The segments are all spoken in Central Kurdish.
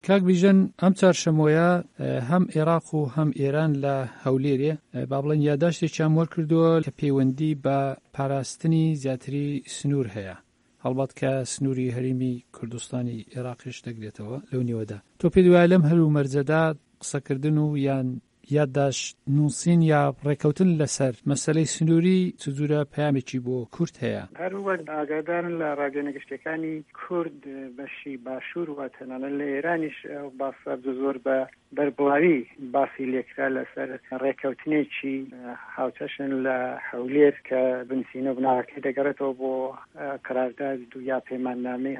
کاک بیژن ئەم چوارشەمۆیە هەم عێراق و هەم ئێران لە هەولێرێ با بڵێن یادداشتێکیان وەرکردووە کە پەیوەندی بە پاراستنی زیاتری سنوور هەیە، هەڵبەت کە سنووری هەرێمی کوردستانی عێراقیش دەگرێتەوە لەو نێوەدا. تۆ پێت وایە لەم هەلو مەرجەدا قسەکردن و یان یادداشت نووسین یا ڕێکەوتن لەسەر مەسەلەی سنووری چ جورە پەیامێکی بۆ کورد هەیە؟ هەروەک ئاگادارن لە ڕادیۆنەگەشتەکانی کورد بەشی باشوور و تەنانەت لە ئێرانیش باسە زۆر بە بەربڵاوی باسی لێکرا لەسەر ڕێکەوتنێکی هاوچەشن لە هەولێر کە بنسینە بناوەکەی دەگەڕێتەوە بۆ قەرارداد یا پەیماننامەی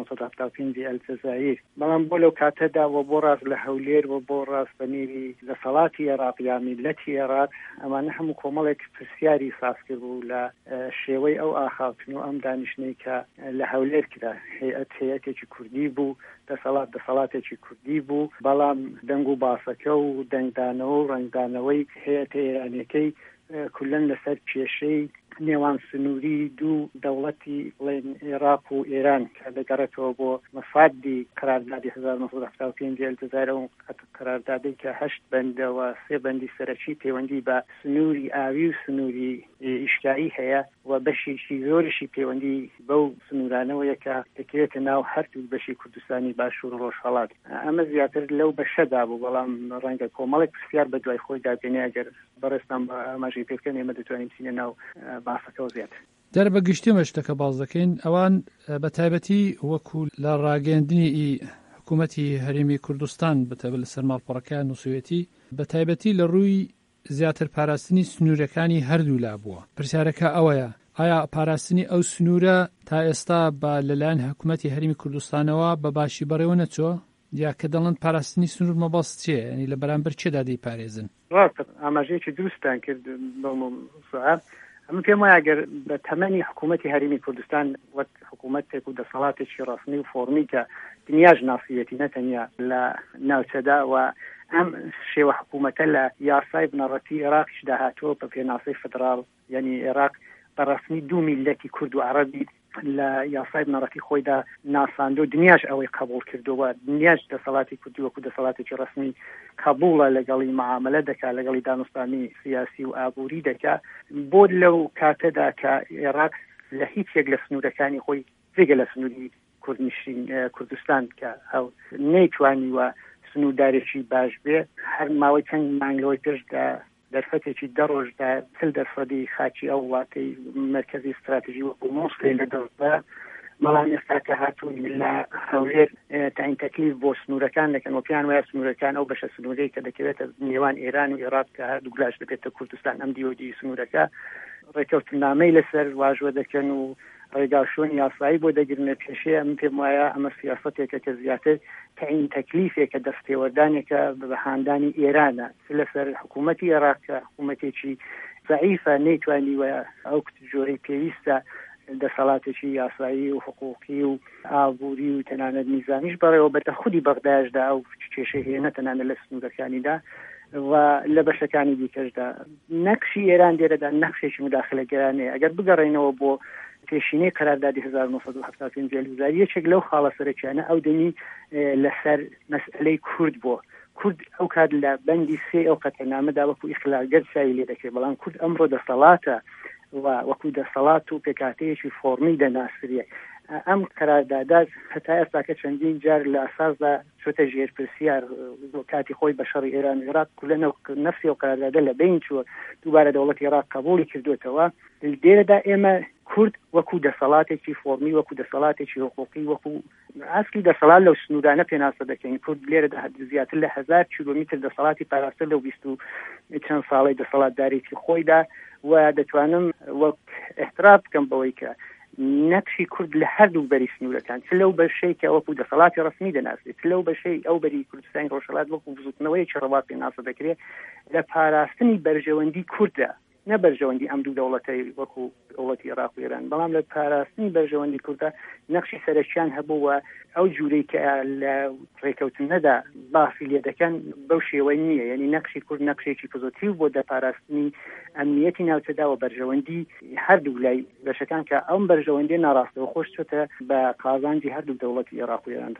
1975 ئەلجەزایر. بەڵام بۆ لەو کاتەدا و بۆ ڕاست لە هەولێر و بۆ ڕاست بەنێوی دەسەڵاتی عێراق یا میلەتی عێراق ئەمانە هەموو کۆمەڵێک پرسیاری ساز کرد بوو لە شێوەی ئەو ئاخاوتن و ئەم دانیشتەی کە لە هەولێر کرا. هەیەتێکی کوردی بوو، دەسەڵاتێکی کوردی بوو، بەڵام دەنگ و باسەکە و دەنگدانەوە و ڕنگدانەوەی هەیەتە ئێرانیەکەی کولەن لەسەر کێشەی نێوان سنووری دوو دەوڵەتی بڵێن عێراق و ئێران کە دەگەڕێتەوە بۆ مەفادی قەراردادی 1975 ئەلجەزایر و قەراردادی کە 8 بەندەوە 3 بەندی سەرەکی پەیوەندی بە سنووری ئاوی و سنووری ئیشکایی هەیە و بەشێکی زۆرشی پەیوەندی بەو سنوورانەوەیە کە دەکرێتە ناو هەردوو بەشی کوردستانی باشوور و ڕۆژهەڵات. ئەمە زیاتر لەو بەشەدا بوو، بەڵام ڕەنگە کۆمەڵێک پرسیار بە دوای خۆی دابێنێ. ئەگەر بەڕێستان بە ئاماژەی پێ بکەن ئێمە دەتوانین بچینە ناو باسەکەەوە زیاتر. دەربە گشتیمە شتەکە باز دەکەین ئەوان بە تایبەتی وەکو لە ڕاگەاندنی حکوومەتی هەرێمی کوردستان بەتەبە لەسەر ماڵپەڕەکان نووسوێتی بە تایبەتی لە ڕووی زیاتر پاراستنی سنوورەکانی هەردوو لا بووە. پرسیارەکە ئەوەیە ئایا پاراستنی ئەو سنوورە تا ئێستا بە لەلایەن حکوومەتی هەرێمی کوردستانەوە بە باشی بەڕێوە نەچووە یا کە دەڵێن پاراستنی سنوور مەبەست چییە؟ ینی لە بەرامبەر چێدا دەیپارێزن؟ ئاماژەیەکی دروستان کرد بەڵام ئەمە پێم وایە ئەگەر بە تەمەنی حکوومەتی هەرێمی کوردستان وەک حکوومەتێک و دەسەڵاتێکی ڕاستنی و فۆرمی کە دنیاش ناسیەتی نەتەنیا لە ناوچەدا و ئەم شێوە حکوومەتە لە یاسای بنەڕەتی عێراقیش داهاتووە بە پێناسەی فدرال، یعنی عێراق بەڕسمی دوو میلەتی کورد و عەرەبی لە یاسای بنەڕەتی خۆیدا ناساندۆ دنیاش ئەوەی قبول کردووە. دنیاش دەسەڵاتی کوردی وەکو دەسەڵاتێکی ڕسمی قبولە لەگەڵی معاملە دەکات، لەگەڵی دانوستانی سیاسی و ئابووری دەکات. بۆ لەو کاتەدا کە عێراق لە هیچ یەک لە سنوورەکانی خۆی جێگە لە سنووری کوردستان کە ئەو نەیتوانی وە سنووردارێکی باش بێ، هەر ماوەی چەند مانگەوەی پێشدا دەرفەتێکی دەڕۆژدا 40% خاچی ئەو وڵاتەی مرکزی استراتیژی وەکو مووسڵی لەدەستدا. بەڵام ئێستا کە هاتوون لە هەولێر تاین تەکلیف بۆ سنوورەکان دەکەن و پێیان وایە سنوورەکان ئەو بەشە سنوورەی کە دەکەوێتە نێوان ئێران و عێراق کە هەردوو گلاش دەبێتە کوردستان، ئەم دیوەدی سنوورەکە ڕێکەوتنامەی لەسەر واژوە دەکەن و ڕێگاشۆنی یاسایی بۆ دەگرنە پێشەیە. ئەم پێم وایە ئەمە سیاسەتێکە کە زیاتر تاین تەکلیفێکە دەستێوەردانێکە بە هاندانی ئێرانە لەسەر حکوومەتی عێراق کە حکوومەتێکی ضعیفە نەیتوانی وە ئەو جۆرەی پێویستە دەسەڵاتێکی یاسایی و حقوقی و ئابووری و تەنانەت میزانیش بەڕێوە بەتە خودی بەغدایشدا ئەو کێشەی هەیە نەتەنانە لە سنوورەکانیدا و لە بەشەکانی دیکەشدا. نەقشی ئێران دێرەدا نەقشێکی مداخلەگەرانەیە. ئەگەر بگەڕێنەوە بۆ پێشینەی قەراردادی 1975 ئەلجەزایر یەکێک لەو خاڵە سەرەکیانە ئەو دەمی لەسەر مەسئلەی کورد بووە. کورد ئەو کات لە بەندی 3 ئەو قەتەنامەدا وەکو ئیخلاگەر سایی لێ دەکرێت، بەڵام کورد ئەمڕۆ دەسەڵاتە و وەکو دەسەڵات و پێکاتەیەکی فۆرمی دەناسرێ. ئەم قەراردادات هەتا ئێستاکە چەندین جار لە ئاساسدا چۆتە ژێرپرسیار کاتی خۆی بە شەڕی ئێران و عێراق کولەنە نەفسی ئەو قەراردادە لە بین چووە، دووبارە دەوڵەتی عێراق قبوڵی کردوێتەوە. لێرەدا ئێمە کورد وەکو دەسەڵاتێکی فۆرمی، وەکو دەسەڵاتێکی حقوقی، وەکو ئاسکی دەسەڵات لەو سنوورانە پێناسە دەکەین. کورد لێرەدا زیاتر لە 1000 کیلۆمتر دەسەڵاتی پاراستە لەو 20 چەند ساڵی دەسەڵاتدارێکی خۆیدا و دەتوانم وەک احترام بکەم بەوەی کە نەقشی کورد لە هەردوو بەری سنوورەکان چ لەو بەشەی کە وەکو دەسەڵاتی ڕسمی دەناسێت، چ لەو بەشەی ئەو بەری کوردستانی ڕۆژهەڵات وەکو بزوتنەوەیەکی ڕەوا پێناسە دەکرێت لە پاراستنی بەرژەوەندی کوردە، نە بەرژەوەندی ئەم دوو دەوڵەتەی وەکو دەوڵەتی عێراق و ئێران، بەڵام لە پاراستنی بەرژەوەندی کوردە نەقشی سەرەکیان هەبووە. ئەو جوورەی کە لە ڕێکەوتنەدا باسی لێ دەکەن بەو شێوەی نییە، یعنی نەقشی کورد نەقشێکی پۆزیتیو بۆ دەپاراستنی ئەمنیەتی ناوچەدا و بەرژەوەندی هەردوو لای بەشەکان کە ئەم بەرژەوەندی ناڕاستەوە خۆش چۆتە بە قازانجی هەردوو دەوڵەتی عێراق و ئێران تەواو.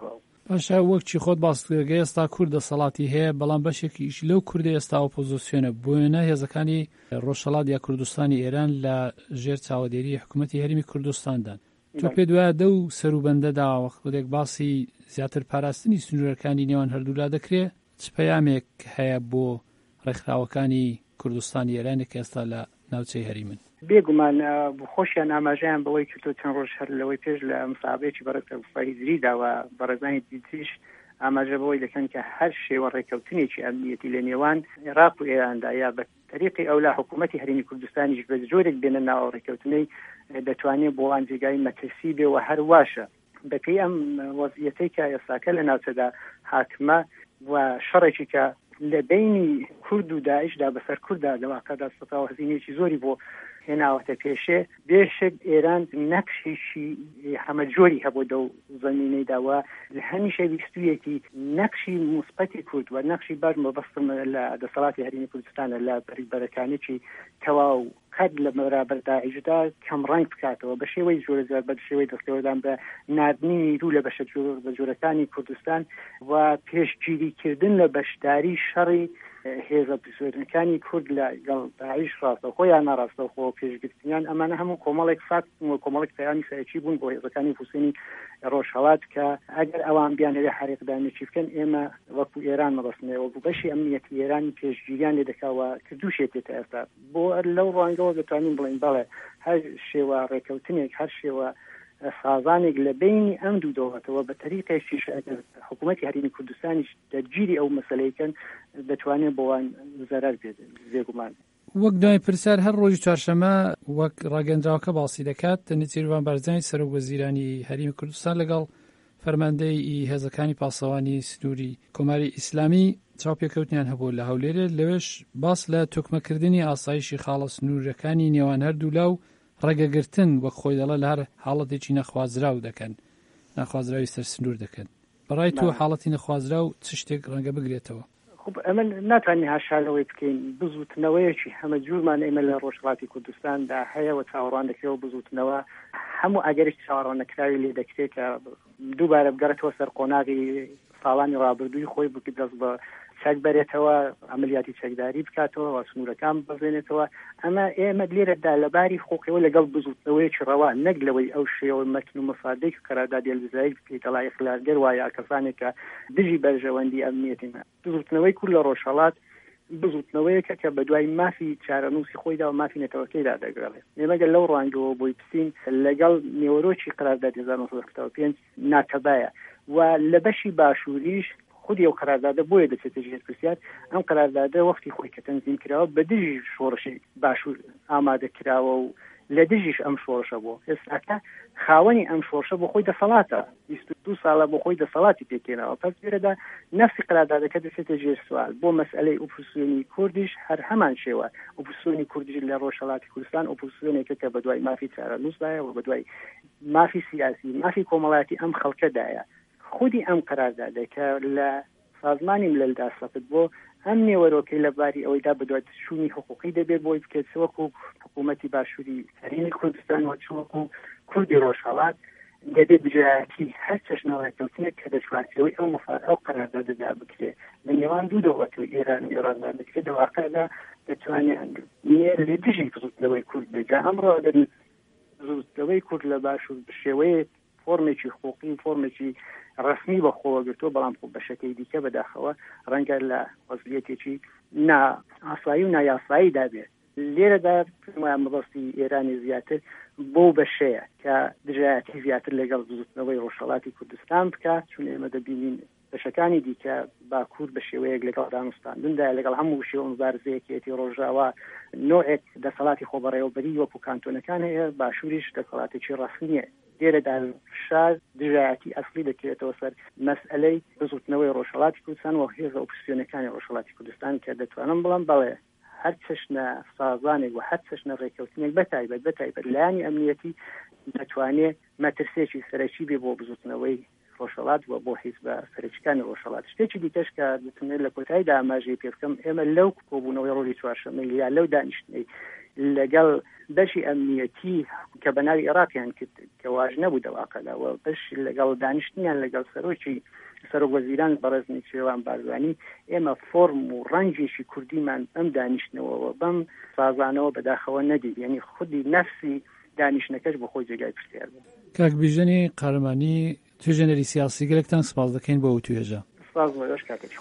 پاشا وەکچی خۆت باسگە ئێستا کوردە سەڵاتی هەیە بەڵام بەشێکیش لەو کوردە ئێستا ئۆپۆزیسیۆنە بۆیە هێزەکانی ڕۆژهەڵات یا کوردستانی ئێران لە ژێر چاوەدێری حکوومەتی هەرێمی کوردستاندان تۆ پێ دوایە دەو سەروبەندەدا وەختێک باسی زیاتر پاراستنی سنوورەکانی نێوان هەردوولا دەکرێت چ پەیامێک هەیە بۆ ڕێکخراوەکانی کوردستانی ئێرانێک ئێستا لە ناوچەی هەریمن بێگومان خۆشیان ئاماژەیان بەوەی کردو چەند ڕۆژ هەر لەوەی پێش لە مسابقەیەکی بەڕێکە فەیزریداوە بەڕێزانی دیتریش ئاماژە بەوەی دەکەن کە هەر شێوە ڕێکەوتنێکی ئەمنیەتی لە نێوان عێراق و ئێراندا یا بە طریقی ئەولا حکوومەتی هەرێمی کوردستانیش بە جۆرێک بێنە ناو ڕێکەوتنەی دەتوانێت بۆ وان جێگای مەترسی بێ و هەر واشە بەپێی ئەم وەزعیەتەی کە ئێستاکە لە ناوچەدا حاکمە و شەڕێکی کە لە بینی کورد و داعشدا بەسەر کووردا لەواقعدا سەتاوە هەزینەیەکی زۆری بۆ هێناوەتە پێشێ بێشک ئێران نەقشێکی هەمە جۆری هەبوو دەو زەمینەیداوە لە هەمیشە ویستویەکی نەقشی موسبەتی کورد و نەقشی باش مەبەستم لە دەسەڵاتی هەرێمی کوردستانە لە بەریبەرەکانێکی تەواو قەت لە بەرابەر داعشدا کەم ڕەنگ بکاتەوە بە شێوەی زۆر زیاد بە شێوەی دەستێوەدان بە نردنی نیرو لە بە جۆرەکانی کوردستان و پێشگیریکردن لە بەشداری شەڕی هێزە پسوێنەکانی کورد لەگەڵ داعش ڕاستەوخۆ یان ناڕاستەوخۆ پێشگرتنیان ئەمانە هەموو کۆمەڵێک فاکت و کۆمەڵێک پەیامی سەرەکی بوون بۆ هێزەکانی حوسێنی ڕۆژهەڵات کە ئەگەر ئەوان بیانەوێ حرێقدانێکی بکەن ئێمە وەکو ئێران مەبەستنەوە بوو بەشی ئەمنیەتی ئێرانی پێشگیریان لێ دەکاوە کردوشێت تێتە ئێستا بۆ لەو ڕوانگەوە دەتوانین بڵین بەڵێ هەر شێوە ڕێکەوتنێک هەر شێوە سازانێک لە بینی ئەم دوو دەوڵەتەوە بە طریقێکیش حکوومەتی هەرێمی کوردستانیش دەرگیری ئەو مەسەلەیەکەن دەتوانێت بۆوان زەرەر بێت بێگومان وەک دوای پرسیار هەر ڕۆژی چوارشەمە وەک ڕاگەندراوەکە باسی دەکات نێچیروان بارزانی سەرۆکوەزیرانی هەرێمی کوردستان لەگەڵ فەرماندەی هێزەکانی پاسەوانی سنووری کۆماری ئیسلامی چاوپێکەوتنیان هەبوو لە هەولێرە لەوێش باس لە توکمەکردنی ئاسایشی خاڵە سنوورەکانی نێوان هەردوولا و ڕێگەگرتن وەک خۆی دەڵە لە هەر حاڵەتێکی نەخوازراو دەکەن ناخوازراوی سەر سنوور دەکەن بەڕای تۆ حاڵەتی نەخوازرا و چ شتێک ڕەنگە بگرێتەوە خب ئەمە ناتوانین هاشالەوەی بکەین بزوتنەوەیەکی هەمە جوورمان ئێمە لە ڕۆژهەڵاتی کوردستاندا هەیە و چاوەڕوان دەکرێەوە بزوتنەوە هەموو ئەگەرێکی چاوەڕوان نەکراوی لێ دەکرێت کە دووبارە بگەڕێتەوە سەر قۆناغی ساڵانی ڕابردووی خۆی بکە دەست بە چەک بەرێتەوە ئەمەلیاتی چەکداری بکاتەوە و سنوورەکان بەزێنێتەوە ئەمە ئێمە لێرەدا لەباری خۆکەوە لەگەڵ بزوتنەوەیەکی ڕەوا نەک لەوەی ئەو شێوە مەتن و مەفادێک قەراردادی هەڵبژاردنەی بکەیت دەڵای خلارگەر وایە کەسانێک کە دژی بەرژەوەندی ئەمنیەتینە بزوتنەوەی کورد لە ڕۆژهەڵات بزوتنەوەیەکە کە بەدوای مافی چارەنووسی خۆیدا و مافی نەتەوەکەیدا دەگرێت ئێمەگە لەو ڕوانگەوە بۆی بچین لەگەڵ نێوەرۆکی قەراردادی 1975 ناتەبایە و لە بەشی باشووریش خودی ئەو قەراردادە بۆیە دەچێتە ژێر پرسیار ئەم قەراردادە وەختی خۆی کە تەنزیم کراوە بە دژی شۆڕشی باشوور ئامادە کراوە و لە دژیش ئەم شۆڕشە بوو ئێستاکە خاوەنی ئەم شۆڕشە بۆ خۆی دەسەڵاتە 22 ساڵە بۆ خۆی دەسەڵاتی پێکێنەوە پس لێرەدا نەفسی قەراردادەکە دەچێتە ژێر سوال بۆ مەسئلەی ئۆپۆزیسیۆنی کوردیش هەر هەمان شێوە ئۆپۆزیسیۆنی کوردیش لە ڕۆژهەڵاتی کوردستان ئۆپۆزیسیۆنێکە کە بەدوای مافی چارەنووسدایە و بەدوای مافی سیاسی مافی کۆمەڵایەتی ئەم خەڵکەدایە خودی ئەم قەراردادە کە لە سازمانی مللدا سەفت بۆ ئەم نێوەرۆکەی لەباری ئەوەیدا بەدوای چوونی حقوقی دەبێت بۆی بکرێت وەکو حکوومەتی باشووری هەرێمی کوردستان وەکو کوردی ڕۆژهەڵات دەبێت بجایەتی هەر چەشنەوەکەوتنێک کە دەچواتەوەی ئەو مفاد ئەو قەراردادەدا بکرێت لە نێوان دوو دەوڵەتەوە ئێران و ئێراندا بکرێت دەواقعدا دەتوانێت لێ دژی بزوتنەوەی کورد بێت ئەمڕۆ دەبێت بزوتنەوەی کورد لە باشوور بشێوەیە فۆرمێکی حقوقی و فۆرمێکی ڕسمی بەخۆوە گرتووە بەڵام خۆ بەشەکەی دیکە بەداخەوە ڕەنگە لە وەزعیەتێکی ئاسایی و نایاسایی دابێت لێرەدا مەبەستی ئێرانی زیاتر بۆ بەشەیە کە دژایەتی زیاتر لەگەڵ بزوتنەوەی ڕۆژهەڵاتی کوردستان بکات چون ئێمە دەبینین بەشەکانی دیکە باکوور بە شێوەیەک لەگەڵ دانوستاندندا لەگەڵ هەموو شێوە مبارزەیەکێتی ڕۆژاوا نوعێک دەسەڵاتی خۆبەڕێوەبەری وەکو کانتۆنەکان هەیە باشووریش دەسەڵاتێکی ڕسمیە لێرەدا شار دژایەتی ئەسلی دەکرێتەوە سەر مەسئلەی بزوتنەوەی ڕۆژهەڵاتی کوردستان و هێزە ئۆپۆزیسیۆنەکانی ڕۆژهەڵاتی کوردستان کە دەتوانم بڵم بەڵێ هەر چەشنە سازانێک و هەر چەشنە ڕێکەوتنێک بەتایبەت لایانی ئەمنیەتی دەتوانێت مەترسێکی سەرەکی بێ بۆ بزوتنەوەی ڕۆژهەڵات و بۆ حیزب سەرۆکیەکانی ڕۆژهەڵات شتێکی دیکەش کە دەتوانێت لە کۆتاییدا ئاماژەی پێ بکەم ئێمە لەو کۆبوونەوەی ڕۆژی چوارشەممەی یا لەو دانیشتنەی لەگەڵ بەشی ئەمنیەتی کە بەناوی عێراقیان کرد کە واژ نەبوو دەواقعدا و بەش لەگەڵ دانیشتنیان لەگەڵ سەرۆکی سەرۆک وەزیران بەڕێزنی شێوان بارزانی ئێمە فۆرم و ڕەنگێکی کوردیمان ئەم دانیشتنەوە بەم سازانەوە بەداخەوە نەدید، یعنی خودی نەفسی دانیشتنەکەش بۆ خۆی جێگای پرسیار بوو. کاک بیژەنی قارەمانی توێژێنەری سیاسی گەلێکتان سپاس دەکەین بۆ ئەو توێژە. سپاس بۆ ئێوەش کاکە.